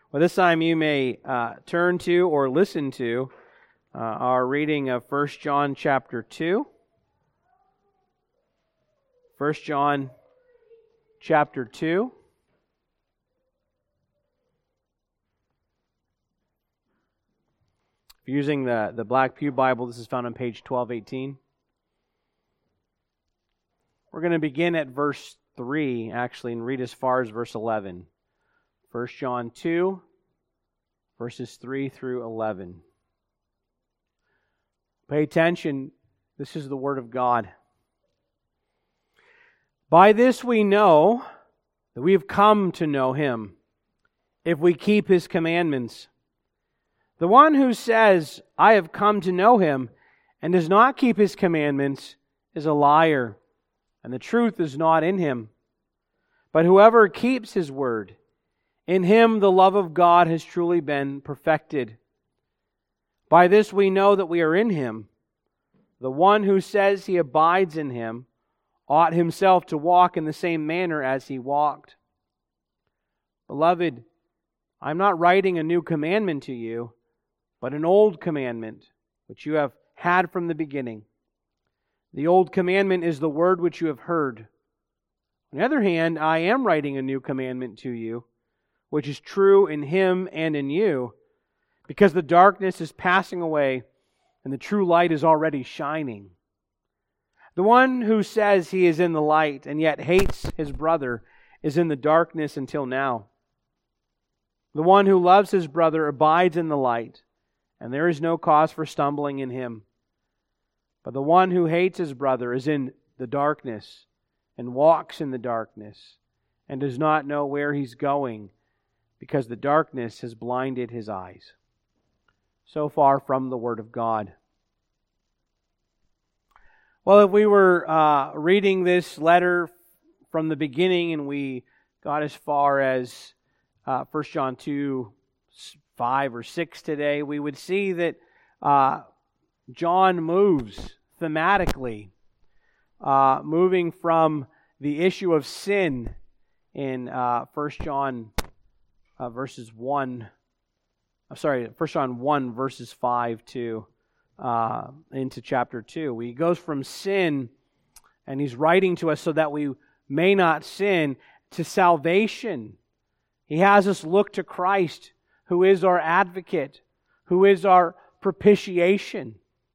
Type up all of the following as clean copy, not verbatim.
Well, this time you may turn to or listen to our reading of 1 John chapter 2. 1 John chapter 2. If you're using the Black Pew Bible, this is found on page 1218. We're going to begin at verse 3, actually, and read as far as verse 11. 1 John 2, verses 3 through 11. Pay attention. This is the Word of God. By this we know that we have come to know Him, if we keep His commandments. The one who says, I have come to know Him, and does not keep His commandments, is a liar, and the truth is not in him. But whoever keeps His word, in him the love of God has truly been perfected. By this we know that we are in Him. The one who says he abides in Him ought himself to walk in the same manner as He walked. Beloved, I am not writing a new commandment to you, but an old commandment, which you have had from the beginning. The old commandment is the word which you have heard. On the other hand, I am writing a new commandment to you, which is true in Him and in you, because the darkness is passing away and the true light is already shining. The one who says he is in the light and yet hates his brother is in the darkness until now. The one who loves his brother abides in the light, and there is no cause for stumbling in him. But the one who hates his brother is in the darkness and walks in the darkness and does not know where he's going, because the darkness has blinded his eyes. So far from the Word of God. Well, if we were reading this letter from the beginning and we got as far as 1 John 2, 5 or 6 today, we would see that John moves thematically, moving from the issue of sin in 1 John 1 verses 5 to into chapter 2. He goes from sin, and he's writing to us so that we may not sin, to salvation. He has us look to Christ, who is our advocate, who is our propitiation.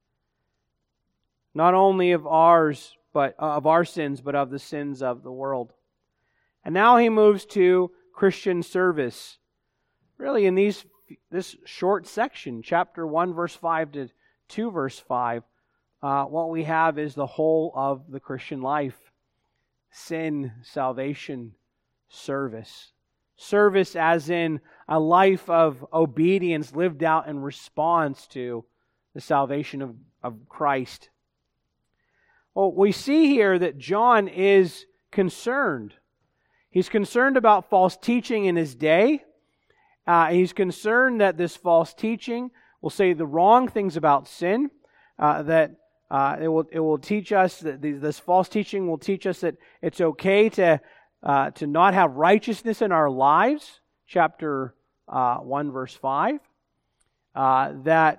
Not only of ours, but of our sins, but of the sins of the world. And now he moves to Christian service. Really, in this short section, chapter 1, verse 5 to 2, verse 5, what we have is the whole of the Christian life. Sin, salvation, service. Service as in a life of obedience lived out in response to the salvation of Christ. Well, we see here that John is concerned. He's concerned about false teaching in his day. He's concerned that this false teaching will say the wrong things about sin, that it will teach us, that this false teaching will teach us that it's okay to not have righteousness in our lives, chapter 1, verse 5, that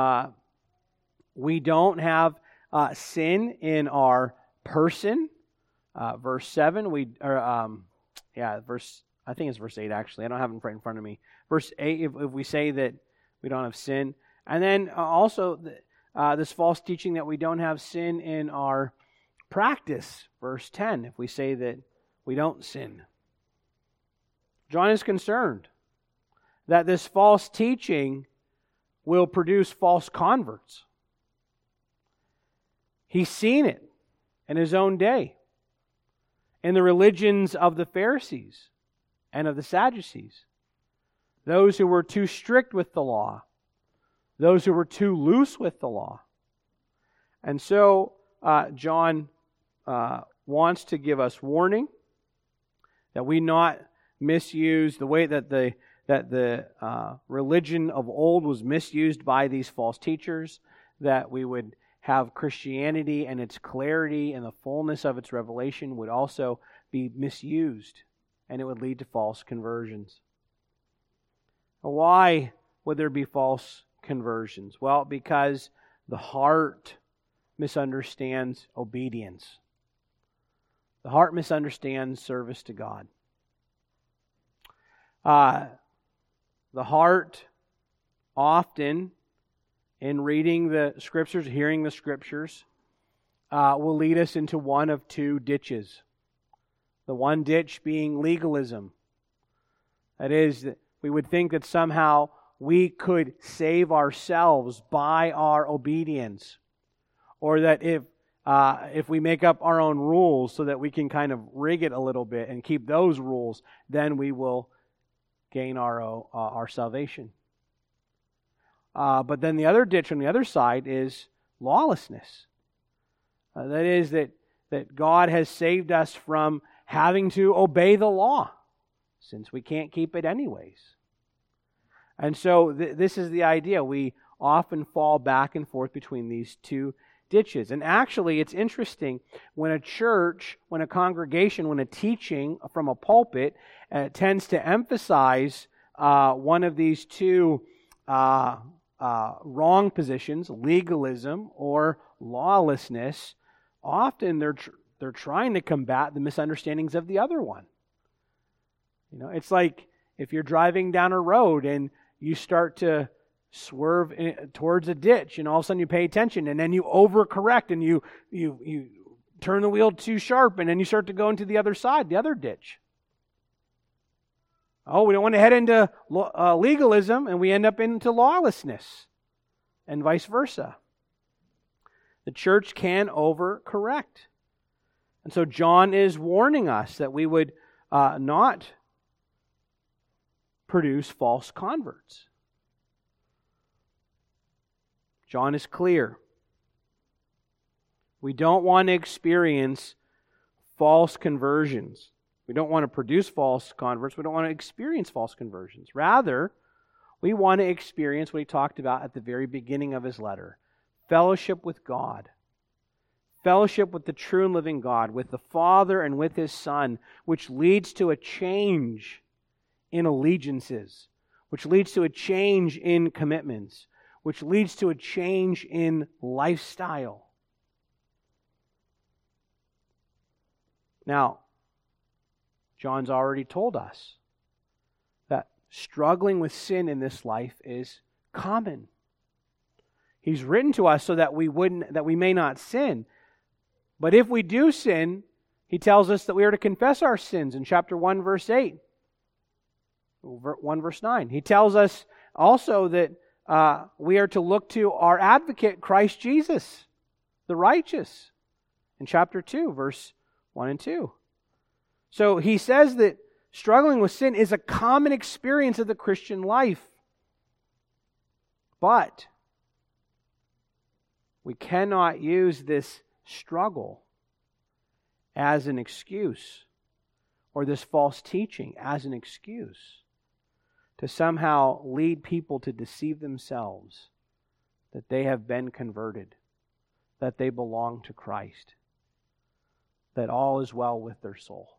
we don't have sin in our person, verse 7, I think it's verse 8 actually, I don't have it right in front of me. Verse 8, if we say that we don't have sin, and then also this false teaching that we don't have sin in our practice, verse 10, if we say that we don't sin. John is concerned that this false teaching will produce false converts. He's seen it in his own day, in the religions of the Pharisees and of the Sadducees. Those who were too strict with the law, those who were too loose with the law. And so John wants to give us warning that we not misuse the way that the religion of old was misused by these false teachers, that we would have Christianity and its clarity and the fullness of its revelation would also be misused, and it would lead to false conversions. Why would there be false conversions? Well, because the heart misunderstands obedience. The heart misunderstands service to God. The heart often, in reading the Scriptures, hearing the Scriptures, will lead us into one of two ditches. The one ditch being legalism. That is, that we would think that somehow we could save ourselves by our obedience. Or that if we make up our own rules so that we can kind of rig it a little bit and keep those rules, then we will gain our salvation. But then the other ditch on the other side is lawlessness. That is that God has saved us from having to obey the law, since we can't keep it anyways. And so this is the idea. We often fall back and forth between these two ditches. And actually, it's interesting, when a church, when a congregation, when a teaching from a pulpit tends to emphasize one of these two wrong positions, legalism or lawlessness, often they're trying to combat the misunderstandings of the other one. You know, it's like if you're driving down a road and you start to swerve towards a ditch, and all of a sudden you pay attention, and then you overcorrect, and you turn the wheel too sharp, and then you start to go into the other side, the other ditch. Oh, we don't want to head into legalism, and we end up into lawlessness, and vice versa. The church can overcorrect. And so John is warning us that we would not produce false converts. John is clear. We don't want to experience false conversions. We don't want to produce false converts. We don't want to experience false conversions. Rather, we want to experience what he talked about at the very beginning of his letter. Fellowship with God. Fellowship with the true and living God, with the Father and with His Son, which leads to a change in allegiances, which leads to a change in commitments, which leads to a change in lifestyle. Now, John's already told us that struggling with sin in this life is common. He's written to us so that we may not sin. But if we do sin, he tells us that we are to confess our sins in chapter 1, verse 8. 1 verse 9. He tells us also that we are to look to our advocate, Christ Jesus, the righteous, in chapter 2, verse 1 and 2. So he says that struggling with sin is a common experience of the Christian life. But we cannot use this struggle as an excuse, or this false teaching as an excuse, to somehow lead people to deceive themselves that they have been converted, that they belong to Christ, that all is well with their soul.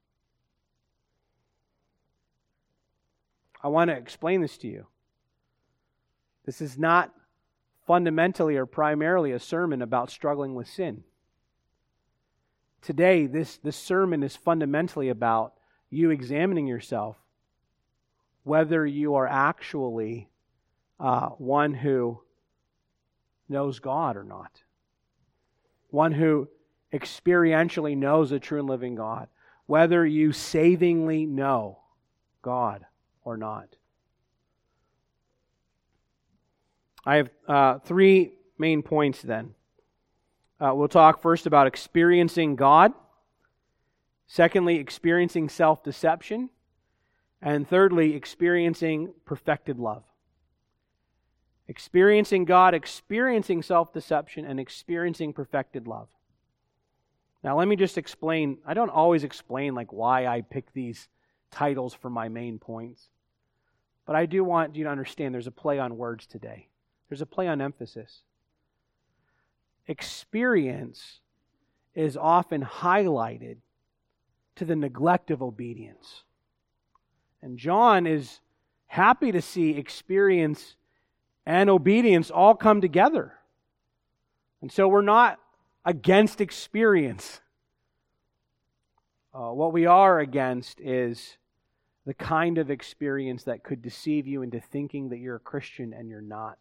I want to explain this to you. This is not fundamentally or primarily a sermon about struggling with sin. Today, this sermon is fundamentally about you examining yourself, whether you are actually one who knows God or not. One who experientially knows the true and living God. Whether you savingly know God or not. I have three main points then. We'll talk first about experiencing God. Secondly, experiencing self-deception. And thirdly, experiencing perfected love. Experiencing God, experiencing self-deception, and experiencing perfected love. Now let me just explain. I don't always explain why I pick these titles for my main points. But I do want you to understand there's a play on words today. There's a play on emphasis. Experience is often highlighted to the neglect of obedience. And John is happy to see experience and obedience all come together. And so we're not against experience. What we are against is the kind of experience that could deceive you into thinking that you're a Christian and you're not.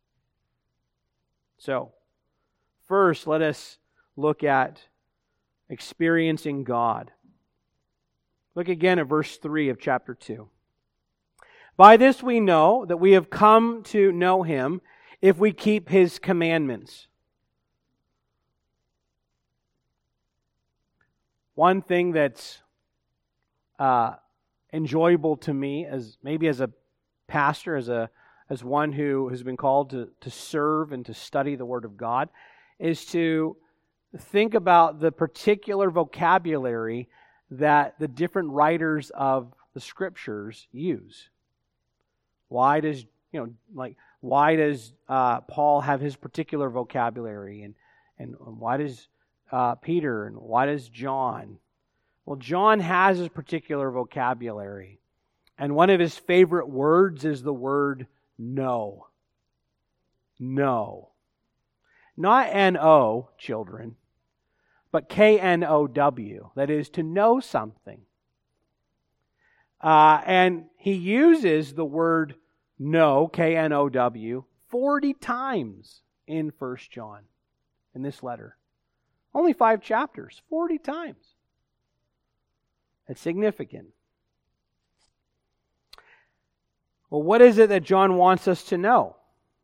So, first, let us look at experiencing God. Look again at verse 3 of chapter 2. By this we know that we have come to know Him if we keep His commandments. One thing that's enjoyable to me, as maybe as a pastor, as one who has been called to serve and to study the Word of God, is to think about the particular vocabulary that the different writers of the Scriptures use. Why does Paul have his particular vocabulary, and why does Peter, and why does John? Well, John has his particular vocabulary, and one of his favorite words is the word know. Know. Not N-O, children, but K-N-O-W, that is, to know something. And he uses the word know, K-N-O-W, 40 times in 1 John, in this letter. Only 5 chapters, 40 times. It's significant. Well, what is it that John wants us to know?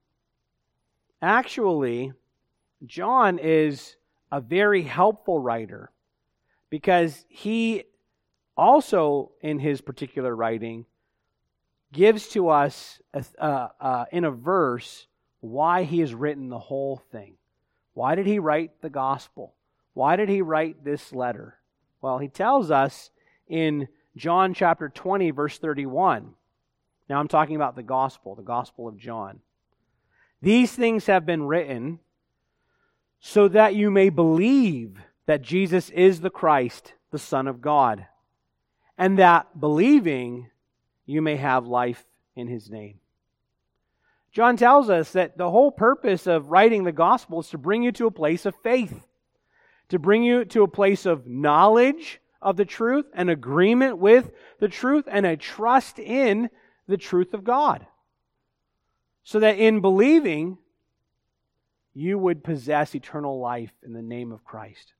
Actually, John is a very helpful writer because he also, in his particular writing, gives to us in a verse why he has written the whole thing. Why did he write the gospel? Why did he write this letter? Well, he tells us in John chapter 20, verse 31. Now I'm talking about the Gospel of John. These things have been written so that you may believe that Jesus is the Christ, the Son of God, and that believing you may have life in His name. John tells us that the whole purpose of writing the Gospel is to bring you to a place of faith, to bring you to a place of knowledge of the truth, an agreement with the truth, and a trust in the truth of God. So that in believing, you would possess eternal life in the name of Christ.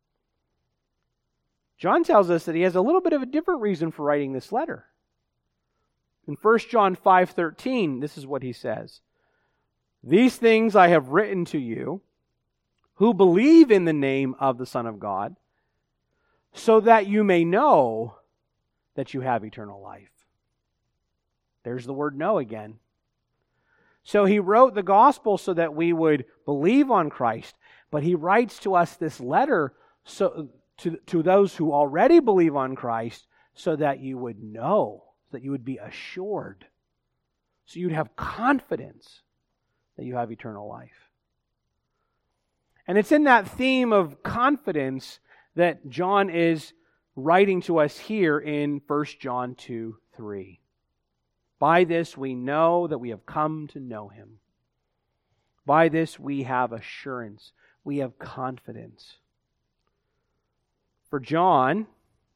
John tells us that he has a little bit of a different reason for writing this letter. In 1 John 5:13, this is what he says. These things I have written to you who believe in the name of the Son of God, so that you may know that you have eternal life. There's the word know again. So he wrote the gospel so that we would believe on Christ, but he writes to us this letter so to those who already believe on Christ so that you would know, that you would be assured, so you'd have confidence that you have eternal life. And it's in that theme of confidence that John is writing to us here in 1 John 2:3. By this we know that we have come to know Him. By this we have assurance. We have confidence. For John,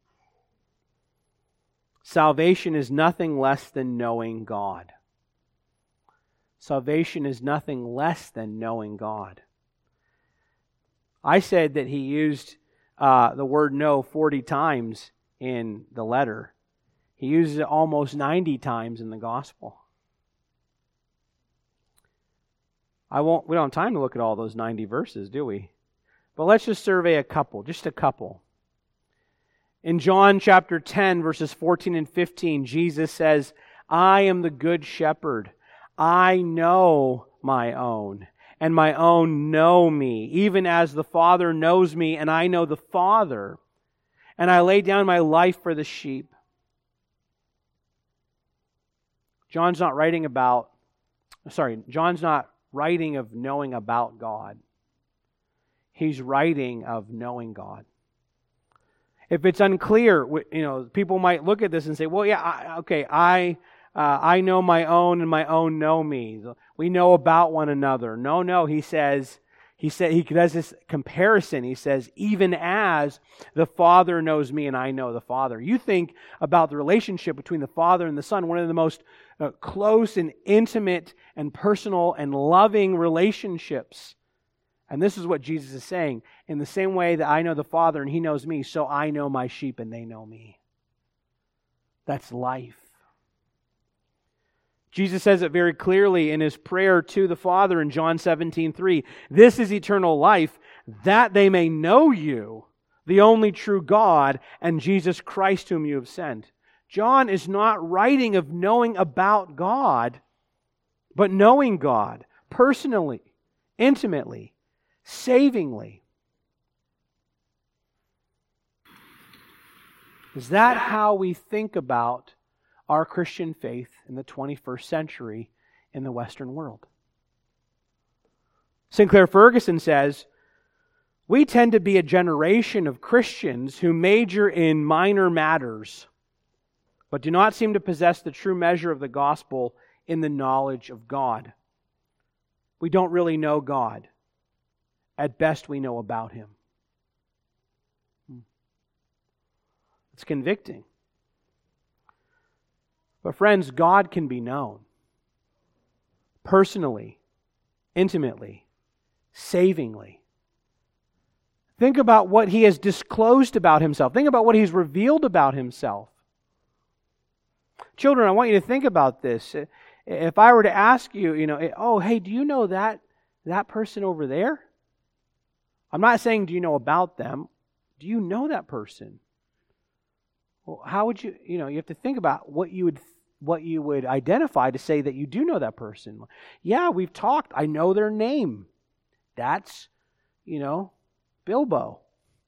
salvation is nothing less than knowing God. Salvation is nothing less than knowing God. I said that he used the word know 40 times in the letter. He uses it almost 90 times in the gospel. We don't have time to look at all those 90 verses, do we? But let's just survey a couple, just a couple. In John chapter 10, verses 14 and 15, Jesus says, I am the good shepherd. I know my own, and my own know me, even as the Father knows me, and I know the Father, and I lay down my life for the sheep. John's not writing of knowing about God. He's writing of knowing God. If it's unclear, people might look at this and say, well, yeah, I know my own and my own know me. We know about one another. No, he does this comparison. He says, even as the Father knows me and I know the Father. You think about the relationship between the Father and the Son, one of the most close and intimate and personal and loving relationships. And this is what Jesus is saying. In the same way that I know the Father and He knows me, so I know my sheep and they know me. That's life. Jesus says it very clearly in His prayer to the Father in John 17:3. This is eternal life, that they may know you, the only true God, and Jesus Christ whom you have sent. John is not writing of knowing about God, but knowing God personally, intimately, savingly. Is that how we think about our Christian faith in the 21st century in the Western world? Sinclair Ferguson says, we tend to be a generation of Christians who major in minor matters, but do not seem to possess the true measure of the gospel in the knowledge of God. We don't really know God. At best, we know about Him. It's convicting. But friends, God can be known personally, intimately, savingly. Think about what He has disclosed about Himself. Think about what He's revealed about Himself. Children, I want you to think about this. If I were to ask you, hey, do you know that person over there? I'm not saying do you know about them. Do you know that person? Well, how would you have to think about what you would identify to say that you do know that person. Yeah, we've talked. I know their name. That's, Bilbo.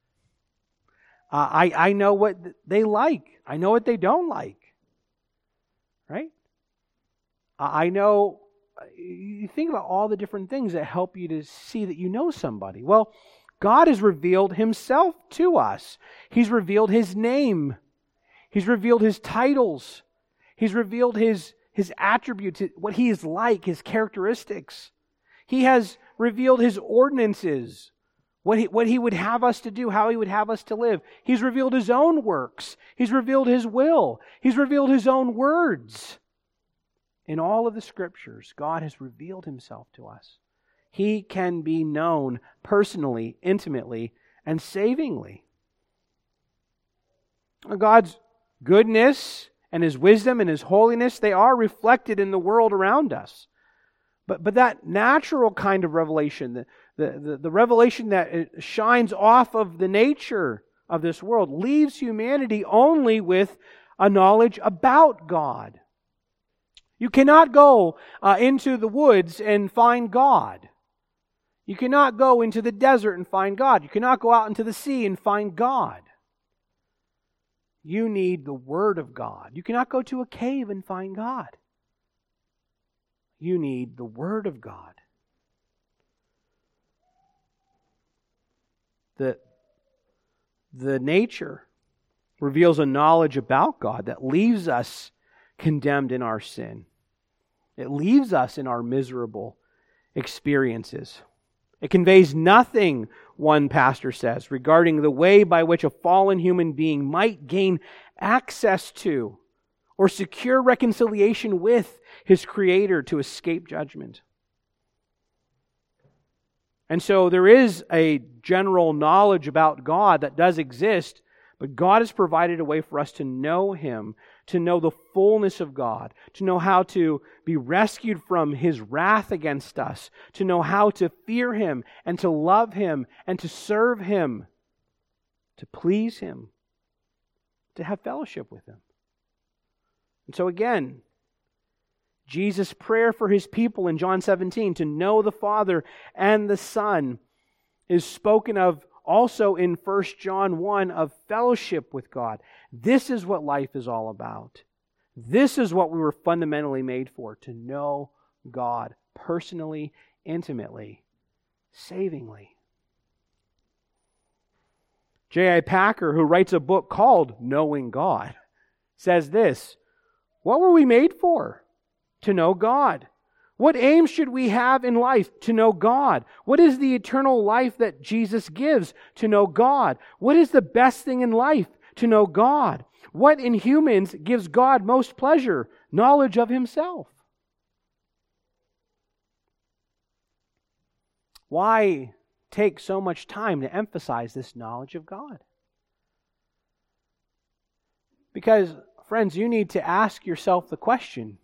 I know what they like. I know what they don't like. Right? I know, you think about all the different things that help you to see that you know somebody. Well, God has revealed Himself to us. He's revealed His name. He's revealed His titles. He's revealed His attributes, what He is like, His characteristics. He has revealed His ordinances, what he would have us to do, how He would have us to live. He's revealed His own works. He's revealed His will. He's revealed His own words. In all of the Scriptures, God has revealed Himself to us. He can be known personally, intimately, and savingly. God's goodness and His wisdom and His holiness, they are reflected in the world around us. But that natural kind of revelation, the revelation that shines off of the nature of this world, leaves humanity only with a knowledge about God. You cannot go into the woods and find God. You cannot go into the desert and find God. You cannot go out into the sea and find God. You need the Word of God. You cannot go to a cave and find God. You need the Word of God. The nature reveals a knowledge about God that leaves us condemned in our sin. It leaves us in our miserable experiences. It conveys nothing, one pastor says, regarding the way by which a fallen human being might gain access to or secure reconciliation with his Creator to escape judgment. And so there is a general knowledge about God that does exist, but God has provided a way for us to know Him, to know the fullness of God, to know how to be rescued from His wrath against us, to know how to fear Him and to love Him and to serve Him, to please Him, to have fellowship with Him. And so again, Jesus' prayer for His people in John 17 to know the Father and the Son is spoken of also in 1 John 1 of fellowship with God. This is what life is all about. This is what we were fundamentally made for, to know God personally, intimately, savingly. J.I. Packer, who writes a book called Knowing God, says this: What were we made for? To know God. What aim should we have in life? To know God. What is the eternal life that Jesus gives? To know God. What is the best thing in life? To know God. What in humans gives God most pleasure? Knowledge of Himself. Why take so much time to emphasize this knowledge of God? Because, friends, you need to ask yourself the question,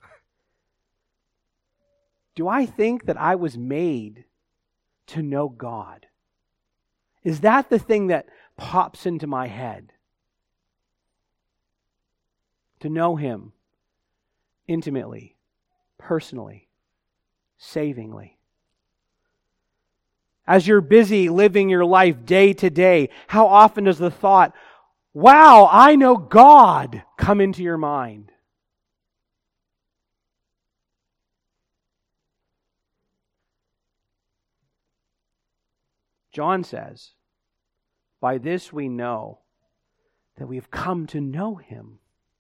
do I think that I was made to know God? Is that the thing that pops into my head? To know Him intimately, personally, savingly. As you're busy living your life day to day, how often does the thought, wow, I know God, come into your mind? John says, by this we know that we have come to know Him.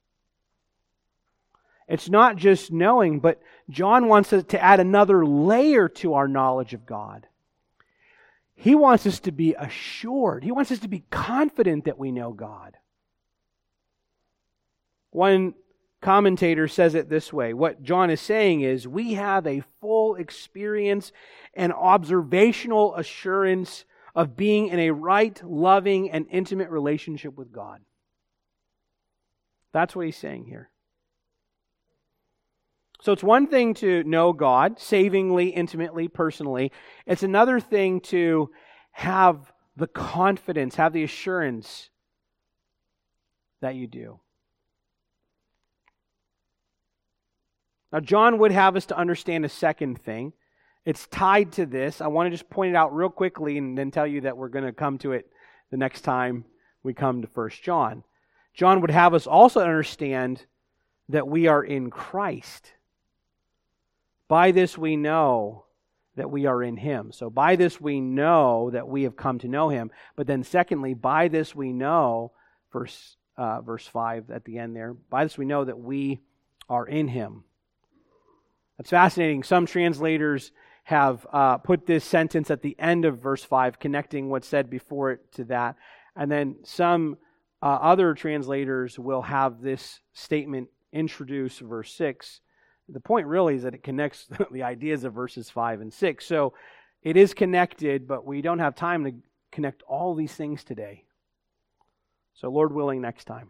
It's not just knowing, but John wants us to add another layer to our knowledge of God. He wants us to be assured. He wants us to be confident that we know God. One commentator says it this way. What John is saying is, we have a full experience and observational assurance of being in a right, loving, and intimate relationship with God. That's what he's saying here. So it's one thing to know God, savingly, intimately, personally. It's another thing to have the confidence, have the assurance that you do. Now, John would have us to understand a second thing. It's tied to this. I want to just point it out real quickly and then tell you that we're going to come to it the next time we come to 1 John. John would have us also understand that we are in Christ. By this we know that we are in Him. So by this we know that we have come to know Him. But then secondly, by this we know, verse 5 at the end there, by this we know that we are in Him. That's fascinating. Some translators have put this sentence at the end of verse 5, connecting what's said before it to that. And then some other translators will have this statement introduce verse 6. The point really is that it connects the ideas of verses 5 and 6. So it is connected, but we don't have time to connect all these things today. So Lord willing, next time.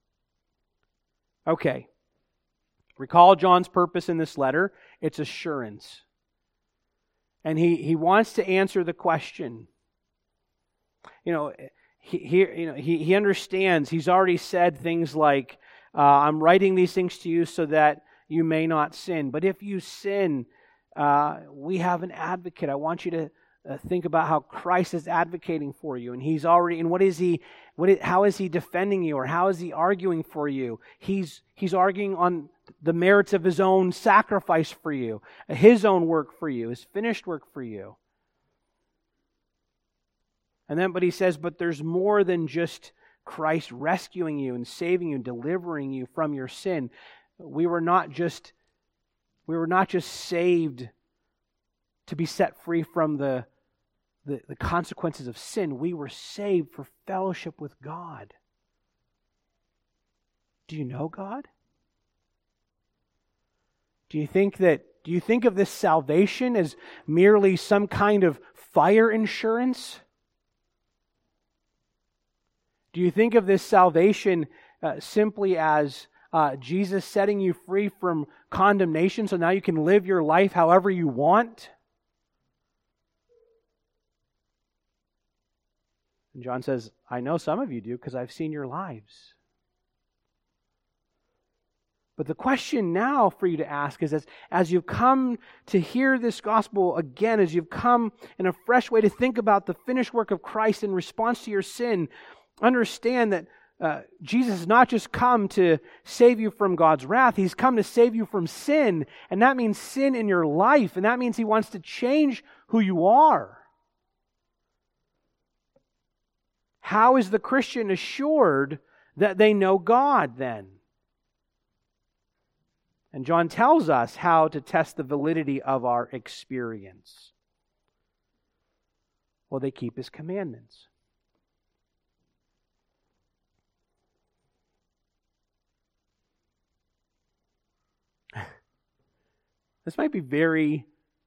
Okay. Recall John's purpose in this letter. It's assurance. And he wants to answer the question. He understands. He's already said things like, I'm writing these things to you so that you may not sin. But if you sin, we have an advocate. I want you to think about how Christ is advocating for you. And He's already, and how is He defending you, or how is He arguing for you? He's arguing on the merits of His own sacrifice for you, His own work for you, His finished work for you. But He says, but there's more than just Christ rescuing you and saving you and delivering you from your sin. We were not just saved to be set free from the consequences of sin. We were saved for fellowship with God. Do you know God? Do you think of this salvation as merely some kind of fire insurance? Do you think of this salvation simply as Jesus setting you free from condemnation so now you can live your life however you want? And John says, I know some of you do because I've seen your lives. But the question now for you to ask is, as you've come to hear this gospel again, as you've come in a fresh way to think about the finished work of Christ in response to your sin, understand that Jesus has not just come to save you from God's wrath. He's come to save you from sin. And that means sin in your life. And that means He wants to change who you are. How is the Christian assured that they know God then? And John tells us how to test the validity of our experience. Well, they keep His commandments. This might be very,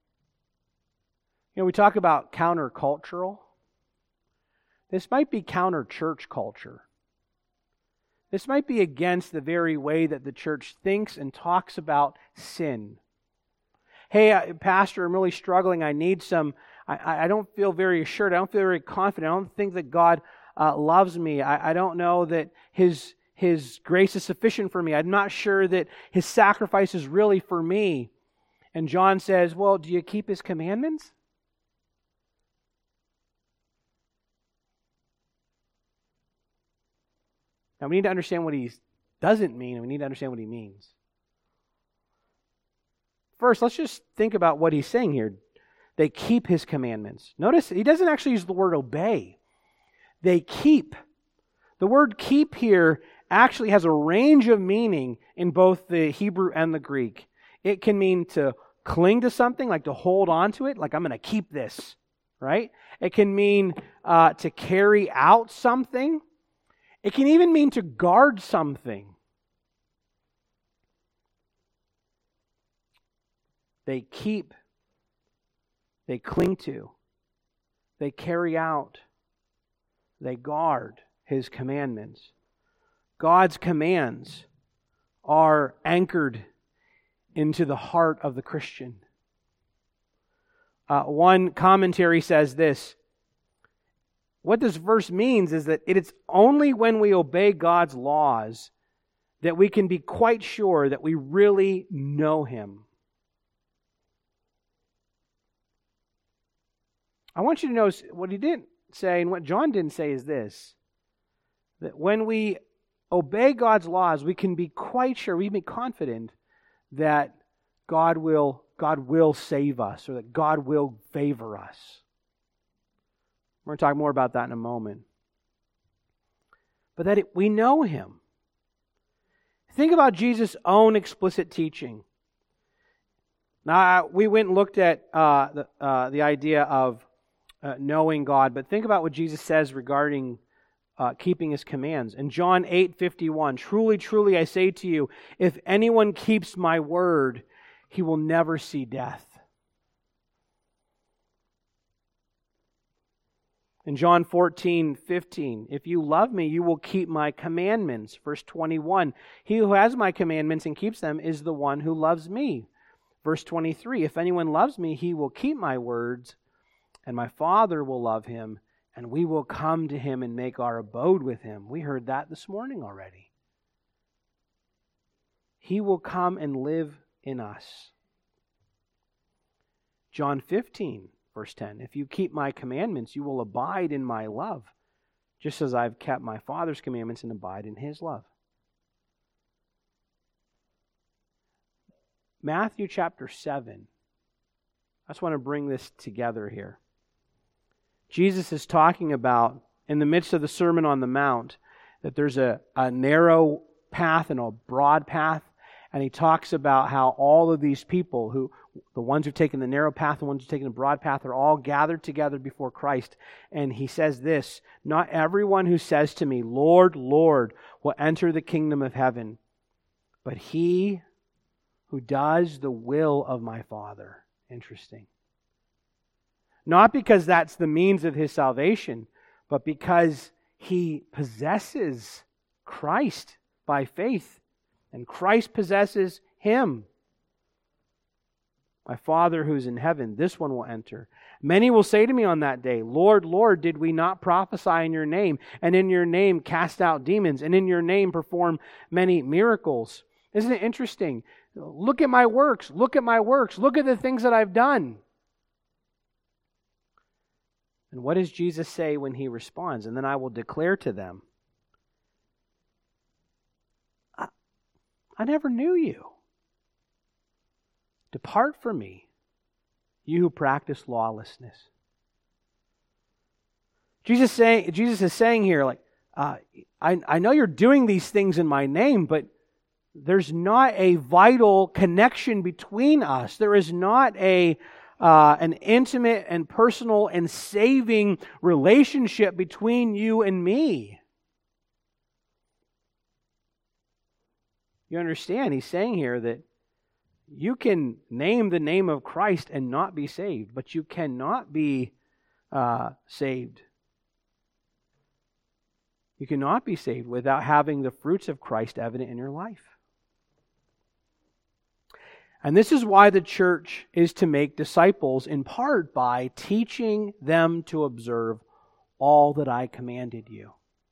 we talk about countercultural. This might be counter-church culture. This might be against the very way that the church thinks and talks about sin. Hey, Pastor, I'm really struggling. I need some, I don't feel very assured. I don't feel very confident. I don't think that God loves me. I don't know that His grace is sufficient for me. I'm not sure that His sacrifice is really for me. And John says, well, do you keep His commandments? Now, we need to understand what He doesn't mean, and we need to understand what He means. First, let's just think about what He's saying here. They keep His commandments. Notice, He doesn't actually use the word obey. They keep. The word keep here actually has a range of meaning in both the Hebrew and the Greek. It can mean to cling to something, like to hold on to it, like I'm going to keep this, right? It can mean to carry out something. It can even mean to guard something. They keep, they cling to, they carry out, they guard His commandments. God's commands are anchored into the heart of the Christian. One commentary says this: what this verse means is that it is only when we obey God's laws that we can be quite sure that we really know Him. I want you to notice what he didn't say and what John didn't say is this: that when we obey God's laws, we can be quite sure, we can be confident that God will save us, or that God will favor us. We're going to talk more about that in a moment. But that we know Him. Think about Jesus' own explicit teaching. Now, we went and looked at the idea of knowing God, but think about what Jesus says regarding keeping His commands. In John 8:51, "Truly, truly, I say to you, if anyone keeps my word, he will never see death." In John 14:15, "If you love me, you will keep my commandments." Verse 21, "He who has my commandments and keeps them is the one who loves me." Verse 23, "If anyone loves me, he will keep my words, and my Father will love him, and we will come to him and make our abode with him." We heard that this morning already. He will come and live in us. John 15, verse 10, "If you keep my commandments, you will abide in my love, just as I've kept my Father's commandments and abide in His love." Matthew chapter 7. I just want to bring this together here. Jesus is talking about, in the midst of the Sermon on the Mount, that there's a narrow path and a broad path. And He talks about how all of these people, the ones who've taken the narrow path, the ones who've taken the broad path, are all gathered together before Christ. And He says this: "Not everyone who says to me, 'Lord, Lord,' will enter the kingdom of heaven, but he who does the will of my Father." Interesting. Not because that's the means of his salvation, but because he possesses Christ by faith, and Christ possesses him. "My Father who's in heaven, this one will enter. Many will say to me on that day, 'Lord, Lord, did we not prophesy in your name, and in your name cast out demons, and in your name perform many miracles?'" Isn't it interesting? Look at my works. Look at my works. Look at the things that I've done. And what does Jesus say when He responds? "And then I will declare to them, I never knew you. Depart from me, you who practice lawlessness." Jesus is saying here, like, I know you're doing these things in my name, but there's not a vital connection between us. There is not an intimate and personal and saving relationship between you and me. You understand? He's saying here that you can name the name of Christ and not be saved, but you cannot be saved. You cannot be saved without having the fruits of Christ evident in your life. And this is why the church is to make disciples, in part by teaching them to observe all that I commanded you.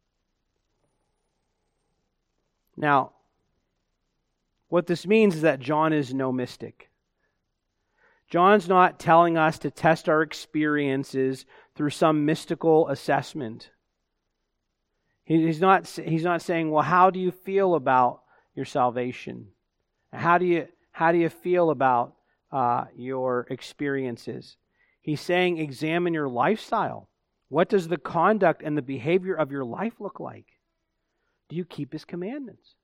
Now, what this means is that John is no mystic. John's not telling us to test our experiences through some mystical assessment. He's not saying, well, how do you feel about your salvation? How do you feel about your experiences? He's saying, examine your lifestyle. What does the conduct and the behavior of your life look like? Do you keep His commandments?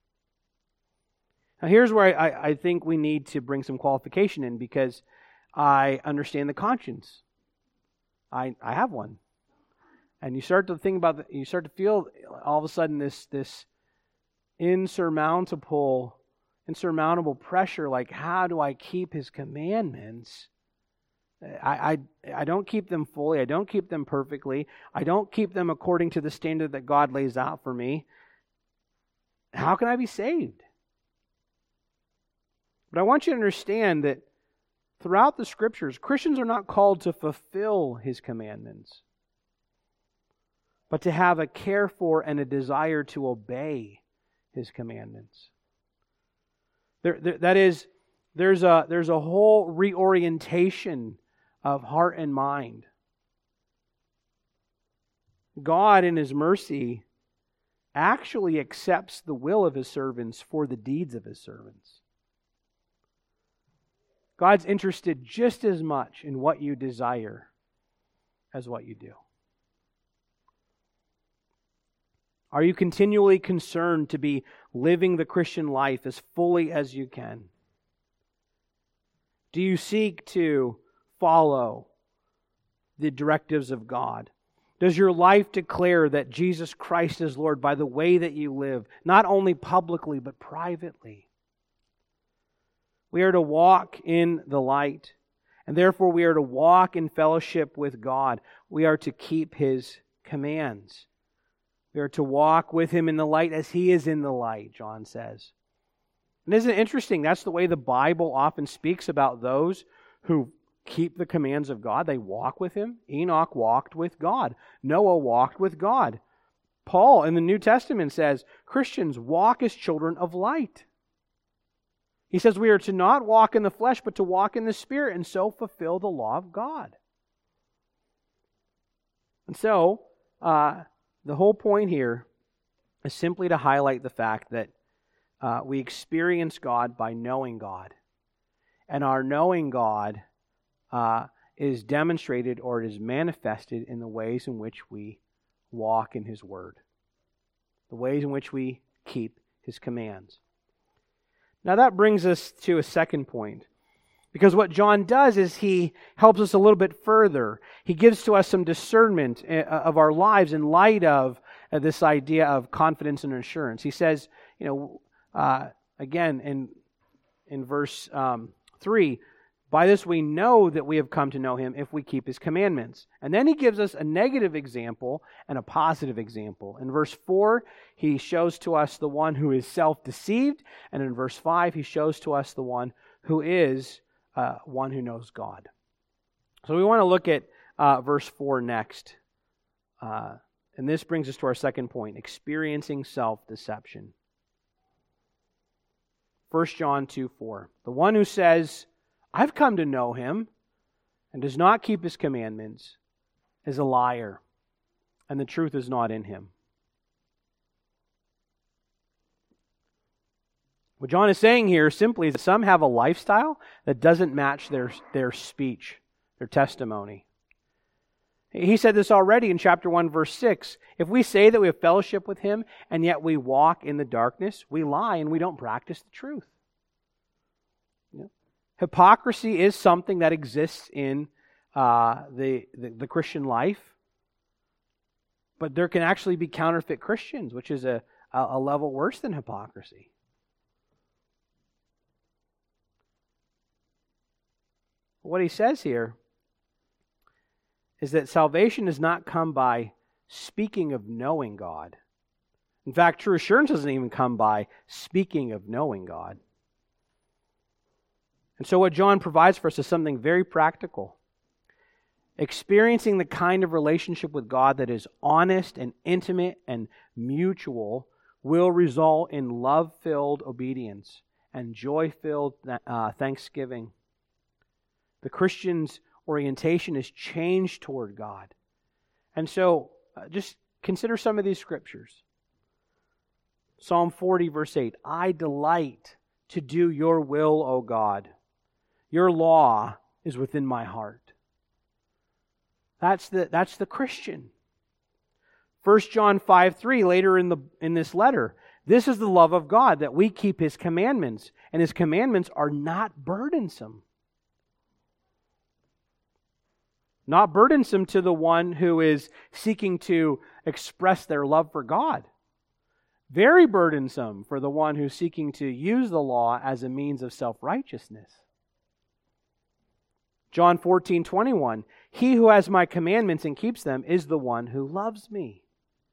Now here's where I think we need to bring some qualification in, because I understand the conscience. I have one. And you start to think about you start to feel all of a sudden this insurmountable pressure, like, how do I keep His commandments? I don't keep them fully. I don't keep them perfectly. I don't keep them according to the standard that God lays out for me. How can I be saved? But I want you to understand that throughout the Scriptures, Christians are not called to fulfill His commandments, but to have a care for and a desire to obey His commandments. There's a whole reorientation of heart and mind. God, in His mercy, actually accepts the will of His servants for the deeds of His servants. God's interested just as much in what you desire as what you do. Are you continually concerned to be living the Christian life as fully as you can? Do you seek to follow the directives of God? Does your life declare that Jesus Christ is Lord by the way that you live, not only publicly but privately? We are to walk in the light, and therefore we are to walk in fellowship with God. We are to keep His commands. We are to walk with Him in the light as He is in the light, John says. And isn't it interesting? That's the way the Bible often speaks about those who keep the commands of God. They walk with Him. Enoch walked with God. Noah walked with God. Paul in the New Testament says, Christians walk as children of light. He says we are to not walk in the flesh, but to walk in the Spirit, and so fulfill the law of God. And so, the whole point here is simply to highlight the fact that we experience God by knowing God. And our knowing God is demonstrated, or it is manifested in the ways in which we walk in His Word. The ways in which we keep His commands. Now that brings us to a second point. Because what John does is he helps us a little bit further. He gives to us some discernment of our lives in light of this idea of confidence and assurance. He says, again in verse 3, by this we know that we have come to know Him if we keep His commandments. And then he gives us a negative example and a positive example. In verse 4, he shows to us the one who is self-deceived. And in verse 5, he shows to us the one who is one who knows God. So we want to look at verse 4 next. And this brings us to our second point, experiencing self-deception. 1 John 2:4. The one who says, I've come to know Him, and does not keep His commandments, is a liar, and the truth is not in him. What John is saying here simply is that some have a lifestyle that doesn't match their speech, their testimony. He said this already in chapter 1, verse 6. If we say that we have fellowship with Him, and yet we walk in the darkness, we lie and we don't practice the truth. Hypocrisy is something that exists in the Christian life, but there can actually be counterfeit Christians, which is a level worse than hypocrisy. What he says here is that salvation does not come by speaking of knowing God. In fact, true assurance doesn't even come by speaking of knowing God. And so what John provides for us is something very practical. Experiencing the kind of relationship with God that is honest and intimate and mutual will result in love-filled obedience and joy-filled thanksgiving. The Christian's orientation is changed toward God. And so, just consider some of these scriptures. Psalm 40, verse 8, I delight to do your will, O God. Your law is within my heart. That's the Christian. 1 John 5:3, later in this letter, this is the love of God, that we keep His commandments, and His commandments are not burdensome. Not burdensome to the one who is seeking to express their love for God. Very burdensome for the one who's seeking to use the law as a means of self-righteousness. John 14:21, he who has my commandments and keeps them is the one who loves me.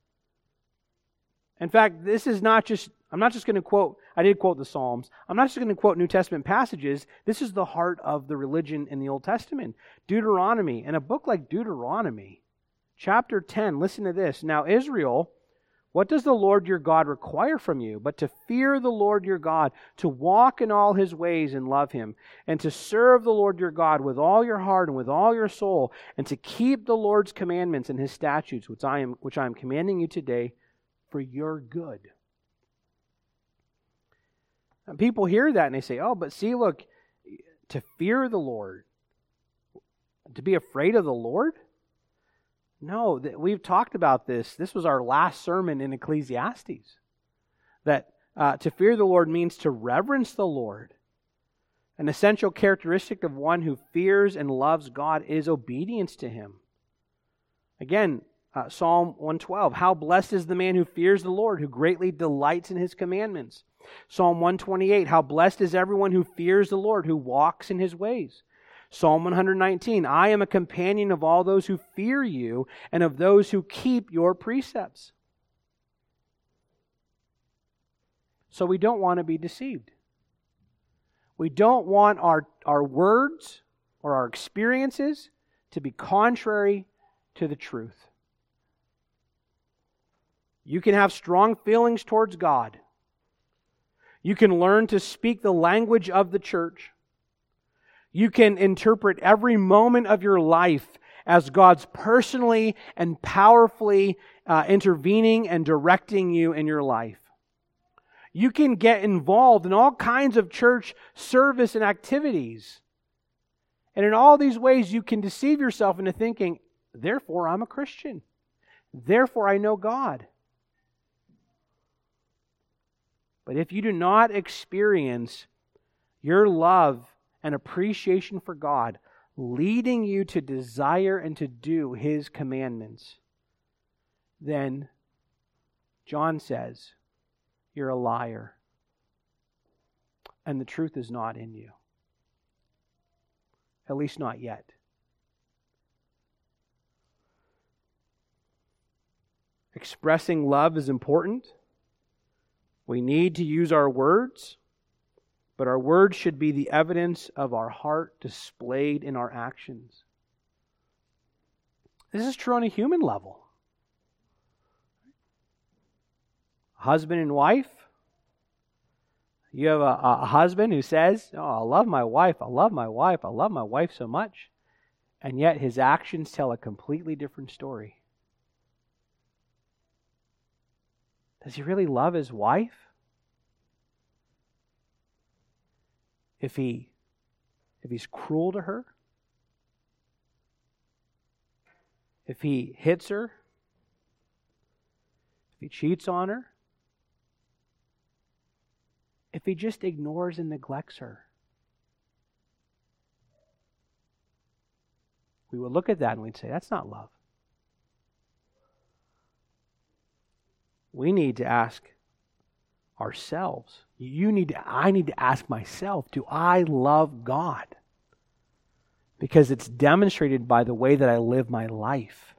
In fact, this is not just, I'm not just going to quote, I did quote the Psalms. I'm not just going to quote New Testament passages. This is the heart of the religion in the Old Testament. Deuteronomy, in a book like Deuteronomy, chapter 10, listen to this. Now Israel, what does the Lord your God require from you but to fear the Lord your God, to walk in all His ways and love Him, and to serve the Lord your God with all your heart and with all your soul, and to keep the Lord's commandments and His statutes, which I am commanding you today for your good. And people hear that and they say, oh, but see, look, to fear the Lord, to be afraid of the Lord? No, we've talked about this. This was our last sermon in Ecclesiastes. That to fear the Lord means to reverence the Lord. An essential characteristic of one who fears and loves God is obedience to Him. Again, Psalm 112, how blessed is the man who fears the Lord, who greatly delights in His commandments. Psalm 128, how blessed is everyone who fears the Lord, who walks in His ways. Psalm 119, I am a companion of all those who fear you and of those who keep your precepts. So we don't want to be deceived. We don't want our words or our experiences to be contrary to the truth. You can have strong feelings towards God. You can learn to speak the language of the church. You can interpret every moment of your life as God's personally and powerfully intervening and directing you in your life. You can get involved in all kinds of church service and activities. And in all these ways, you can deceive yourself into thinking, therefore I'm a Christian. Therefore I know God. But if you do not experience your love and appreciation for God leading you to desire and to do His commandments, then John says, you're a liar. And the truth is not in you. At least not yet. Expressing love is important. We need to use our words, but our words should be the evidence of our heart displayed in our actions. This is true on a human level. Husband and wife. You have a husband who says, oh, I love my wife, I love my wife, I love my wife so much. And yet his actions tell a completely different story. Does he really love his wife? If he's cruel to her? if he hits her, if he cheats on her, if he just ignores and neglects her. We would look at that and we'd say, that's not love. We need to ask ourselves. I need to ask myself, do I love God? Because it's demonstrated by the way that I live my life.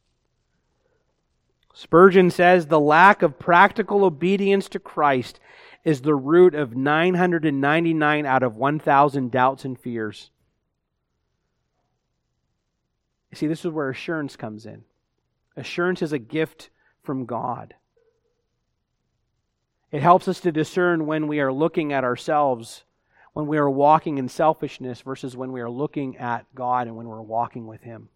Spurgeon says, the lack of practical obedience to Christ is the root of 999 out of 1,000 doubts and fears. You see, this is where assurance comes in. Assurance is a gift from God. It helps us to discern when we are looking at ourselves, when we are walking in selfishness versus when we are looking at God and when we're walking with Him.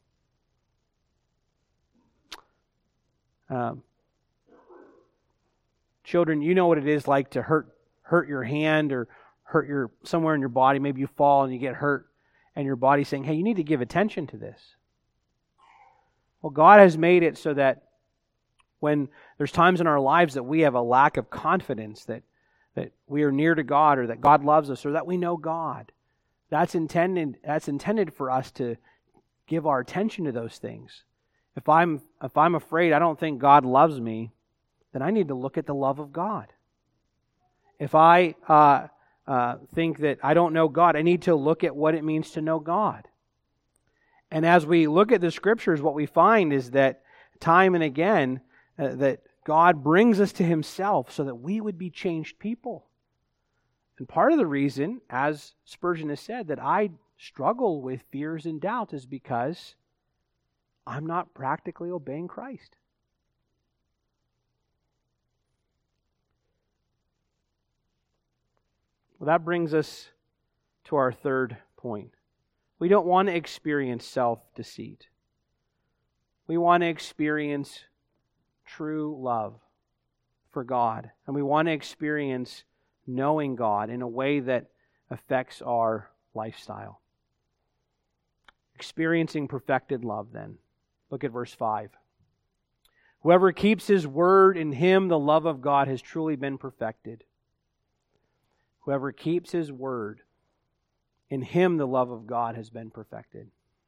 Children, you know what it is like to hurt your hand or hurt somewhere in your body. Maybe you fall and you get hurt and your body's saying, hey, you need to give attention to this. Well, God has made it so that when there's times in our lives that we have a lack of confidence that we are near to God or that God loves us or that we know God, that's intended for us to give our attention to those things. If I'm afraid I don't think God loves me, then I need to look at the love of God. If I think that I don't know God, I need to look at what it means to know God. And as we look at the Scriptures, what we find is that time and again, that God brings us to Himself so that we would be changed people. And part of the reason, as Spurgeon has said, that I struggle with fears and doubts is because I'm not practically obeying Christ. Well, that brings us to our third point. We don't want to experience self-deceit. We want to experience true love for God. And we want to experience knowing God in a way that affects our lifestyle. Experiencing perfected love then. Look at verse 5. Whoever keeps his word, in him the love of God has truly been perfected. Whoever keeps his word, in him the love of God has been perfected.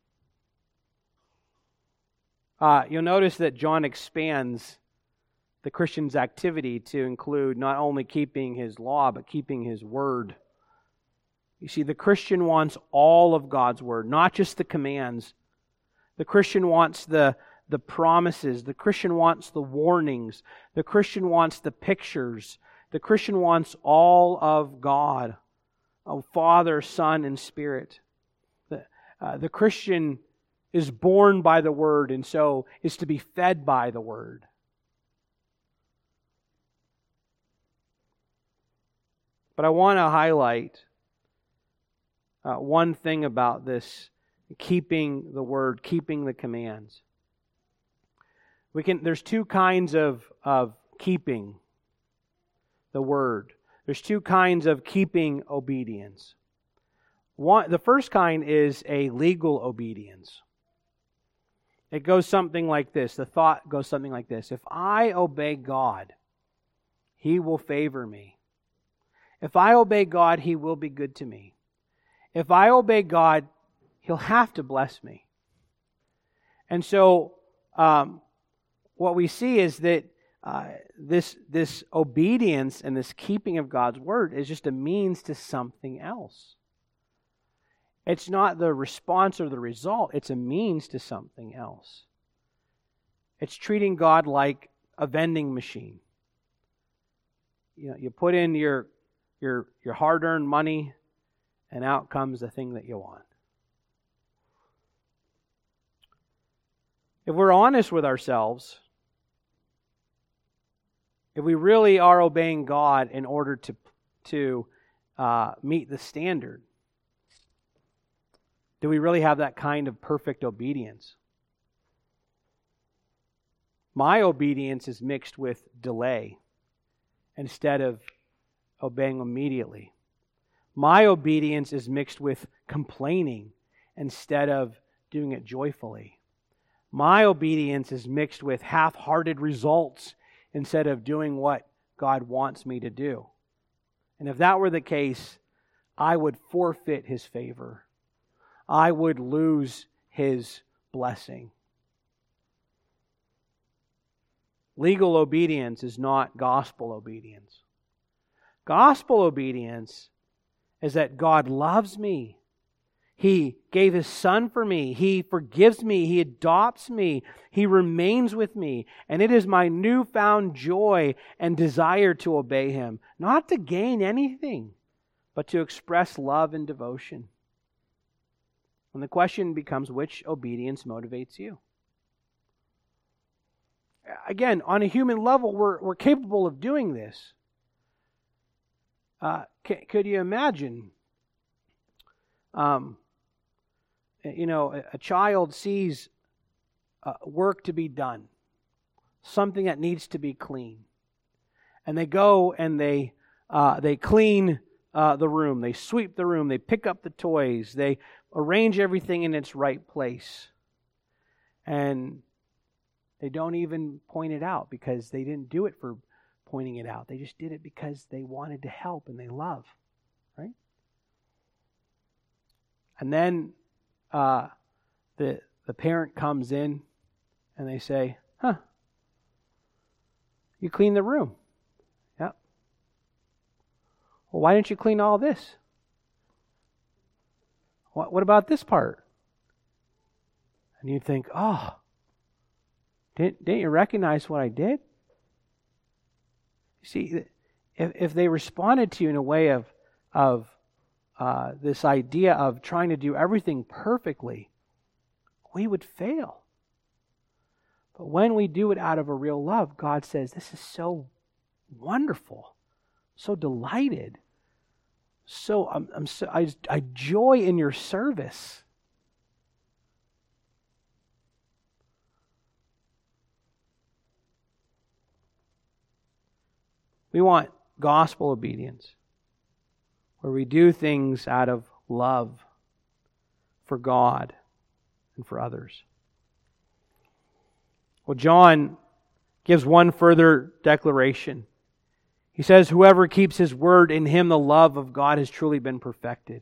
You'll notice that John expands the Christian's activity to include not only keeping his law, but keeping his word. You see, the Christian wants all of God's word, not just the commands. The Christian wants the promises. The Christian wants the warnings. The Christian wants the pictures. The Christian wants all of God, of Father, Son, and Spirit. The Christian is born by the Word and so is to be fed by the Word. But I want to highlight one thing about this, keeping the Word, keeping the commands. There's two kinds of keeping the Word. There's two kinds of keeping obedience. The first kind is a legal obedience. It goes something like this. The thought goes something like this. If I obey God, He will favor me. If I obey God, He will be good to me. If I obey God, He'll have to bless me. And so what we see is that this obedience and this keeping of God's word is just a means to something else. It's not the response or the result. It's a means to something else. It's treating God like a vending machine. You put in your hard-earned money, and out comes the thing that you want. If we're honest with ourselves, if we really are obeying God in order to meet the standard, do we really have that kind of perfect obedience? My obedience is mixed with delay instead of obeying immediately. My obedience is mixed with complaining instead of doing it joyfully. My obedience is mixed with half-hearted results instead of doing what God wants me to do. And if that were the case, I would forfeit His favor. I would lose His blessing. Legal obedience is not gospel obedience. Gospel obedience is that God loves me. He gave His Son for me. He forgives me. He adopts me. He remains with me. And it is my newfound joy and desire to obey Him, not to gain anything, but to express love and devotion. And the question becomes, which obedience motivates you? Again, on a human level, we're capable of doing this. Could you imagine? A child sees work to be done, something that needs to be clean, and they go and they clean the room, they sweep the room, they pick up the toys, they arrange everything in its right place, and they don't even point it out because they didn't do it for pointing it out. They just did it because they wanted to help and they love, right? And then the parent comes in and they say, you clean the room. Yep. Well, why didn't you clean all this? What about this part? And you think, didn't you recognize what I did? You see, if they responded to you in a way of this idea of trying to do everything perfectly, we would fail. But when we do it out of a real love, God says, this is so wonderful, so delighted, I joy in your service. We want gospel obedience, where we do things out of love for God and for others. Well, John gives one further declaration. He says, whoever keeps His word, in him the love of God has truly been perfected.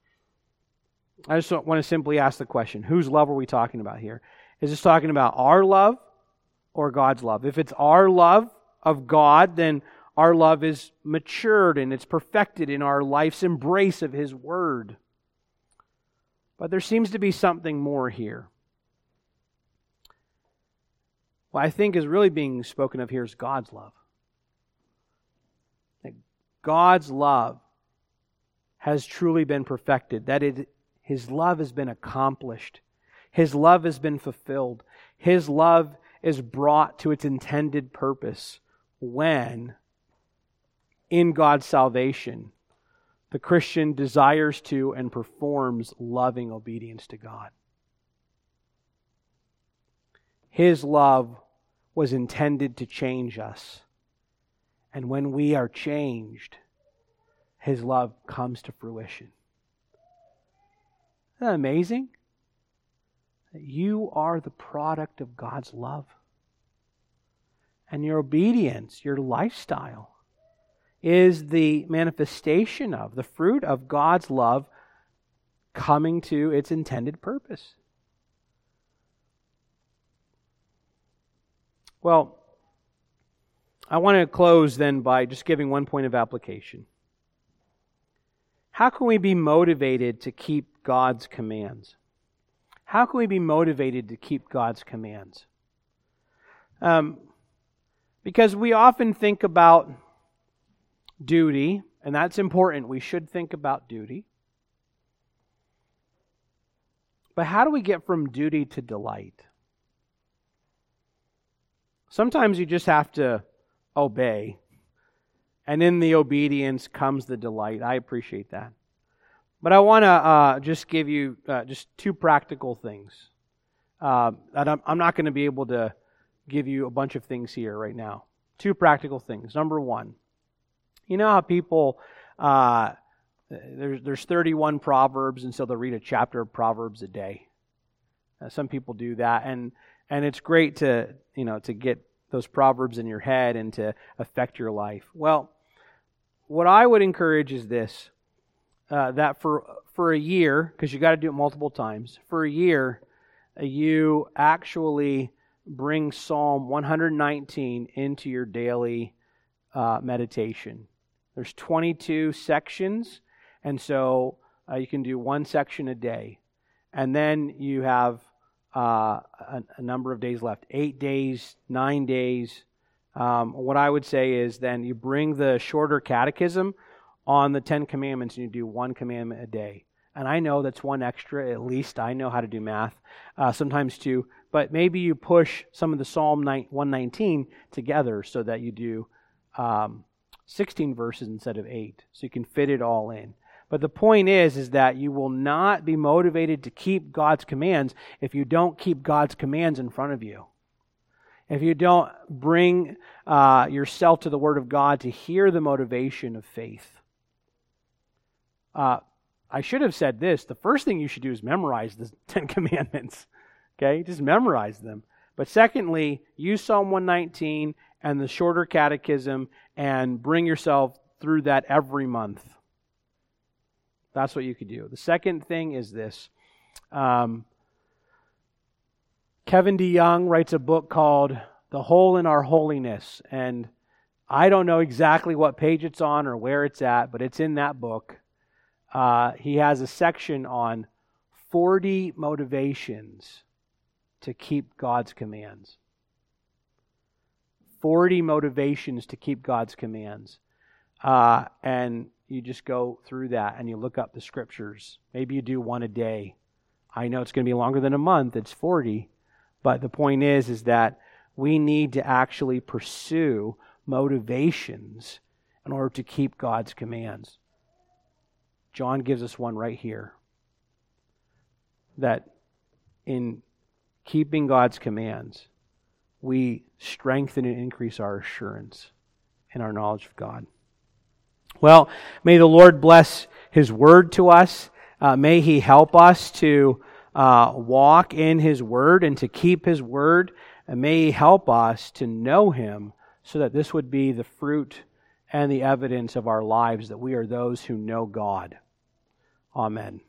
I just want to simply ask the question, whose love are we talking about here? Is this talking about our love or God's love? If it's our love of God, then our love is matured and it's perfected in our life's embrace of His word. But there seems to be something more here. What I think is really being spoken of here is God's love. That God's love has truly been perfected. That His love has been accomplished. His love has been fulfilled. His love is brought to its intended purpose when, in God's salvation, the Christian desires to and performs loving obedience to God. His love was intended to change us. And when we are changed, His love comes to fruition. Isn't that amazing? That you are the product of God's love. And your obedience, your lifestyle, is the manifestation of, the fruit of God's love coming to its intended purpose. Well, I want to close then by just giving one point of application. How can we be motivated to keep God's commands? How can we be motivated to keep God's commands? Because we often think about duty, and that's important. We should think about duty. But how do we get from duty to delight? Sometimes you just have to obey, and in the obedience comes the delight. I appreciate that. But I want to just give you just two practical things. I'm not going to be able to give you a bunch of things here right now. Two practical things. Number one, you know how people, there's 31 Proverbs, and so they'll read a chapter of Proverbs a day. Some people do that, and And it's great to get those proverbs in your head and to affect your life. Well, what I would encourage is this, that for a year, because you got to do it multiple times, for a year, you actually bring Psalm 119 into your daily meditation. There's 22 sections, and so you can do one section a day. And then you have a number of days left, 8 days, 9 days. What I would say is then you bring the shorter catechism on the 10 commandments and you do one commandment a day. And I know that's one extra, at least I know how to do math, sometimes two, but maybe you push some of the Psalm 119 together so that you do 16 verses instead of 8, so you can fit it all in. But the point is that you will not be motivated to keep God's commands if you don't keep God's commands in front of you. If you don't bring yourself to the Word of God to hear the motivation of faith. I should have said this. The first thing you should do is memorize the 10 Commandments. Okay? Just memorize them. But secondly, use Psalm 119 and the shorter catechism and bring yourself through that every month. That's what you could do. The second thing is this. Kevin DeYoung writes a book called The Hole in Our Holiness. And I don't know exactly what page it's on or where it's at, but it's in that book. He has a section on 40 motivations to keep God's commands. 40 motivations to keep God's commands. And you just go through that and you look up the scriptures. Maybe you do one a day. I know it's going to be longer than a month. It's 40. But the point is that we need to actually pursue motivations in order to keep God's commands. John gives us one right here. That in keeping God's commands, we strengthen and increase our assurance in our knowledge of God. Well, may the Lord bless His Word to us. May He help us to walk in His Word and to keep His Word. And may He help us to know Him so that this would be the fruit and the evidence of our lives that we are those who know God. Amen.